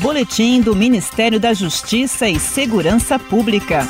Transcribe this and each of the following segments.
Boletim do Ministério da Justiça e Segurança Pública.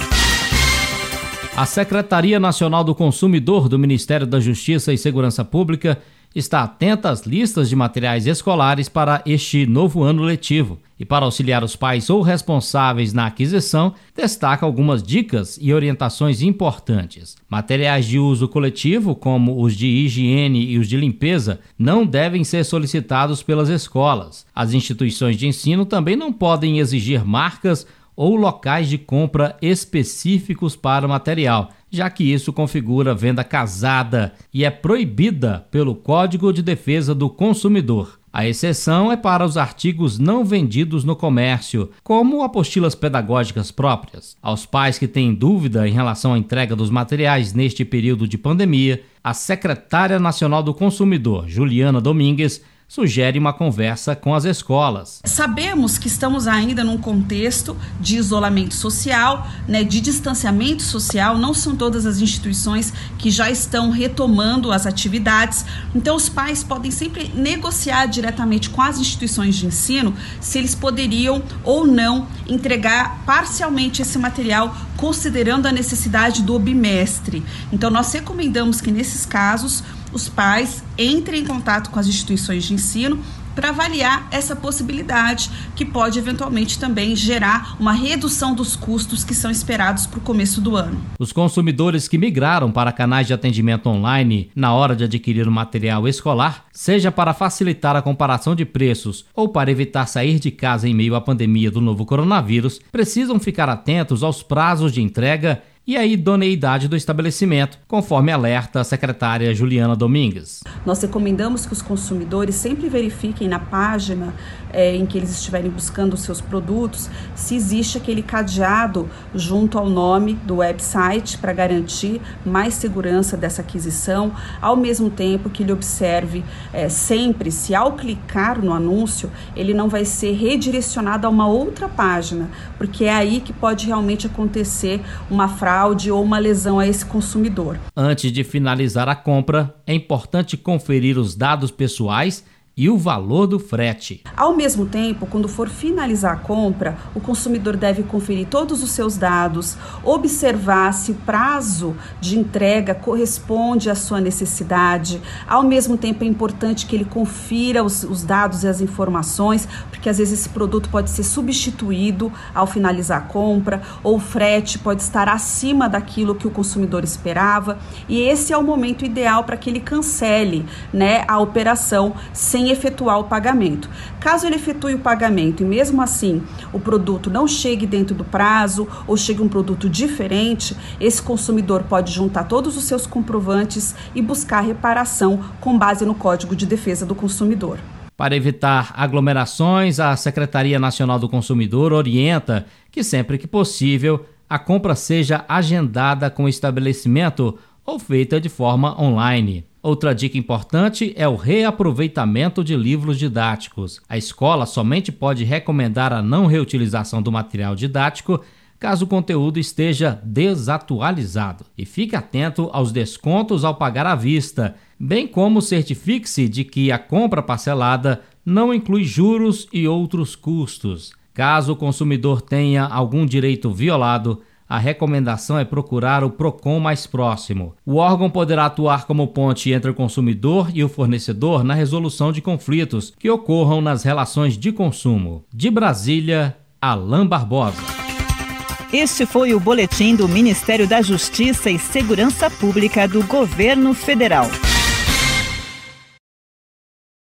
A Secretaria Nacional do Consumidor do Ministério da Justiça e Segurança Pública está atenta às listas de materiais escolares para este novo ano letivo e, para auxiliar os pais ou responsáveis na aquisição, destaca algumas dicas e orientações importantes. Materiais de uso coletivo, como os de higiene e os de limpeza, não devem ser solicitados pelas escolas. As instituições de ensino também não podem exigir marcas ou locais de compra específicos para o material, já que isso configura venda casada e é proibida pelo Código de Defesa do Consumidor. A exceção é para os artigos não vendidos no comércio, como apostilas pedagógicas próprias. Aos pais que têm dúvida em relação à entrega dos materiais neste período de pandemia, a secretária nacional do Consumidor, Juliana Domingues, sugere uma conversa com as escolas. Sabemos que estamos ainda num contexto de isolamento social, de distanciamento social. Não são todas as instituições que já estão retomando as atividades. Então, os pais podem sempre negociar diretamente com as instituições de ensino se eles poderiam ou não entregar parcialmente esse material, considerando a necessidade do bimestre. Então, nós recomendamos que, nesses casos, os pais entrem em contato com as instituições de ensino para avaliar essa possibilidade, que pode eventualmente também gerar uma redução dos custos que são esperados para o começo do ano. Os consumidores que migraram para canais de atendimento online na hora de adquirir o material escolar, seja para facilitar a comparação de preços ou para evitar sair de casa em meio à pandemia do novo coronavírus, precisam ficar atentos aos prazos de entrega e a idoneidade do estabelecimento, conforme alerta a secretária Juliana Domingues. Nós recomendamos que os consumidores sempre verifiquem na página em que eles estiverem buscando os seus produtos, se existe aquele cadeado junto ao nome do website para garantir mais segurança dessa aquisição, ao mesmo tempo que ele observe sempre se, ao clicar no anúncio, ele não vai ser redirecionado a uma outra página, porque é aí que pode realmente acontecer uma fraude ou uma lesão a esse consumidor. Antes de finalizar a compra, é importante conferir os dados pessoais e o valor do frete. Ao mesmo tempo, quando for finalizar a compra, o consumidor deve conferir todos os seus dados, observar se o prazo de entrega corresponde à sua necessidade. Ao mesmo tempo, é importante que ele confira os dados e as informações, porque às vezes esse produto pode ser substituído ao finalizar a compra, ou o frete pode estar acima daquilo que o consumidor esperava, e esse é o momento ideal para que ele cancele, a operação sem efetuar o pagamento. Caso ele efetue o pagamento e mesmo assim o produto não chegue dentro do prazo ou chegue um produto diferente, esse consumidor pode juntar todos os seus comprovantes e buscar reparação com base no Código de Defesa do Consumidor. Para evitar aglomerações, a Secretaria Nacional do Consumidor orienta que, sempre que possível, a compra seja agendada com o estabelecimento ou feita de forma online. Outra dica importante é o reaproveitamento de livros didáticos. A escola somente pode recomendar a não reutilização do material didático caso o conteúdo esteja desatualizado. E fique atento aos descontos ao pagar à vista, bem como certifique-se de que a compra parcelada não inclui juros e outros custos. Caso o consumidor tenha algum direito violado, a recomendação é procurar o PROCON mais próximo. O órgão poderá atuar como ponte entre o consumidor e o fornecedor na resolução de conflitos que ocorram nas relações de consumo. De Brasília, Alain Barbosa. Este foi o Boletim do Ministério da Justiça e Segurança Pública do Governo Federal.